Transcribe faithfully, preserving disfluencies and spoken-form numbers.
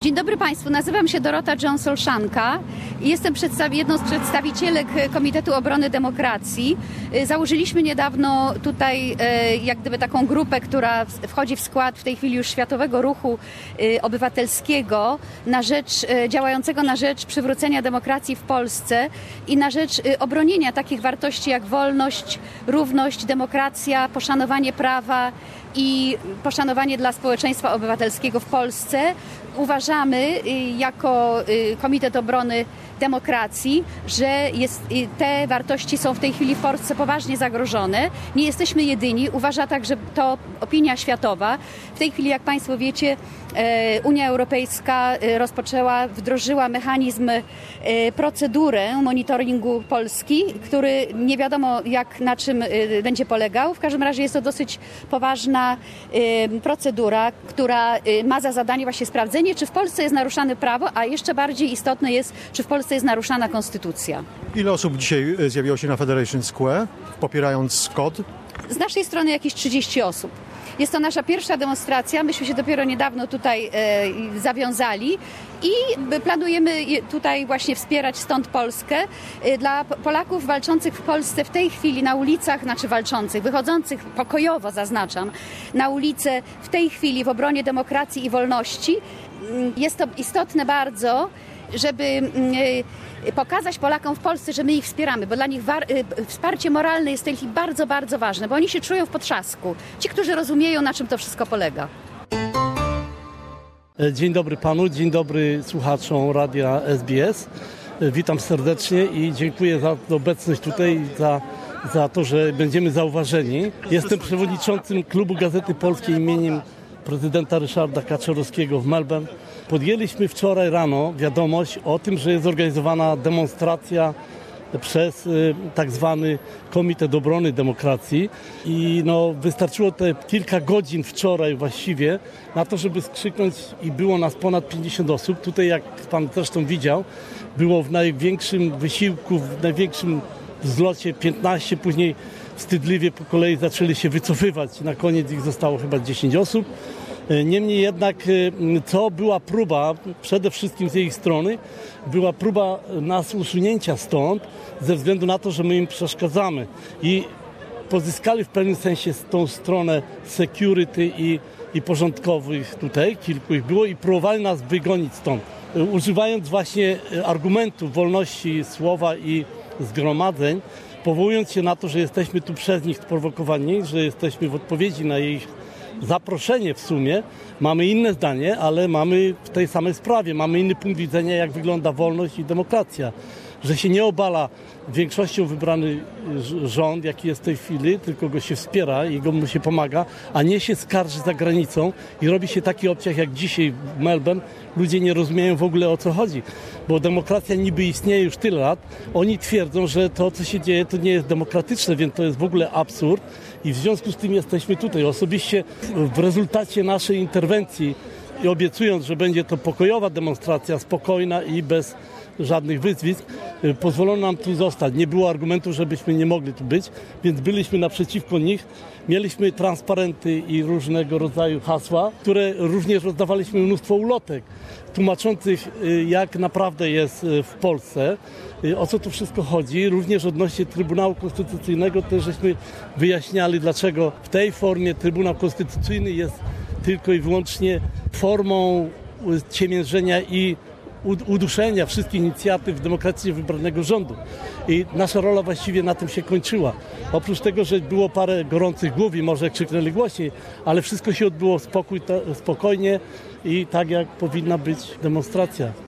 Dzień dobry Państwu, nazywam się Dorota Jones-Olszanka i jestem jedną z przedstawicielek Komitetu Obrony Demokracji. Założyliśmy niedawno tutaj jak gdyby taką grupę, która wchodzi w skład w tej chwili już Światowego Ruchu Obywatelskiego na rzecz, działającego na rzecz przywrócenia demokracji w Polsce i na rzecz obronienia takich wartości jak wolność, równość, demokracja, poszanowanie prawa i poszanowanie dla społeczeństwa obywatelskiego w Polsce. Uważamy jako Komitet Obrony Demokracji, że jest, te wartości są w tej chwili w Polsce poważnie zagrożone. Nie jesteśmy jedyni. Uważa także to opinia światowa. W tej chwili, jak Państwo wiecie, Unia Europejska rozpoczęła, wdrożyła mechanizm, procedurę monitoringu Polski, który nie wiadomo jak, na czym będzie polegał. W każdym razie jest to dosyć poważna procedura, która ma za zadanie właśnie sprawdzenie, czy w Polsce jest naruszane prawo, a jeszcze bardziej istotne jest, czy w Polsce jest naruszana konstytucja. Ile osób dzisiaj zjawiło się na Federation Square, popierając kod? Z naszej strony jakieś trzydzieści osób. Jest to nasza pierwsza demonstracja. Myśmy się dopiero niedawno tutaj e, zawiązali i planujemy tutaj właśnie wspierać stąd Polskę. E, dla Polaków walczących w Polsce w tej chwili na ulicach, znaczy walczących, wychodzących pokojowo, zaznaczam, na ulicę w tej chwili w obronie demokracji i wolności, jest to istotne bardzo, żeby y, pokazać Polakom w Polsce, że my ich wspieramy, bo dla nich war, y, wsparcie moralne jest w tej chwili bardzo, bardzo ważne, bo oni się czują w potrzasku. Ci, którzy rozumieją, na czym to wszystko polega. Dzień dobry panu, dzień dobry słuchaczom radia S B S. Witam serdecznie i dziękuję za obecność tutaj, za, za to, że będziemy zauważeni. Jestem przewodniczącym Klubu Gazety Polskiej imieniem prezydenta Ryszarda Kaczorowskiego w Melbourne. Podjęliśmy wczoraj rano wiadomość o tym, że jest zorganizowana demonstracja przez y, tak zwany Komitet Obrony Demokracji i no, wystarczyło te kilka godzin wczoraj właściwie na to, żeby skrzyknąć i było nas ponad pięćdziesiąt osób. Tutaj, jak pan zresztą widział, było w największym wysiłku, w największym zlocie piętnaście, później wstydliwie po kolei zaczęli się wycofywać. Na koniec ich zostało chyba dziesięć osób. Niemniej jednak, co była próba, przede wszystkim z jej strony, była próba nas usunięcia stąd ze względu na to, że my im przeszkadzamy. I pozyskali w pewnym sensie tą stronę security i, i porządkowych tutaj, kilku ich było, i próbowali nas wygonić stąd. Używając właśnie argumentów wolności słowa i zgromadzeń, powołując się na to, że jesteśmy tu przez nich sprowokowani, że jesteśmy w odpowiedzi na ich zaproszenie w sumie, mamy inne zdanie, ale mamy w tej samej sprawie, mamy inny punkt widzenia, jak wygląda wolność i demokracja. Że się nie obala większością wybrany rząd, jaki jest w tej chwili, tylko go się wspiera i go mu się pomaga, a nie się skarży za granicą i robi się taki obciach jak dzisiaj w Melbourne. Ludzie nie rozumieją w ogóle, o co chodzi, bo demokracja niby istnieje już tyle lat. Oni twierdzą, że to, co się dzieje, to nie jest demokratyczne, więc to jest w ogóle absurd i w związku z tym jesteśmy tutaj. Osobiście w rezultacie naszej interwencji i obiecując, że będzie to pokojowa demonstracja, spokojna i bez żadnych wyzwisk, pozwolono nam tu zostać. Nie było argumentu, żebyśmy nie mogli tu być, więc byliśmy naprzeciwko nich. Mieliśmy transparenty i różnego rodzaju hasła, które również rozdawaliśmy mnóstwo ulotek tłumaczących, jak naprawdę jest w Polsce, o co tu wszystko chodzi. Również odnośnie Trybunału Konstytucyjnego też żeśmy wyjaśniali, dlaczego w tej formie Trybunał Konstytucyjny jest tylko i wyłącznie formą ciemiężenia i uduszenia wszystkich inicjatyw demokratycznie wybranego rządu. I nasza rola właściwie na tym się kończyła. Oprócz tego, że było parę gorących głów i może krzyknęli głośniej, ale wszystko się odbyło spokój, spokojnie i tak, jak powinna być demonstracja.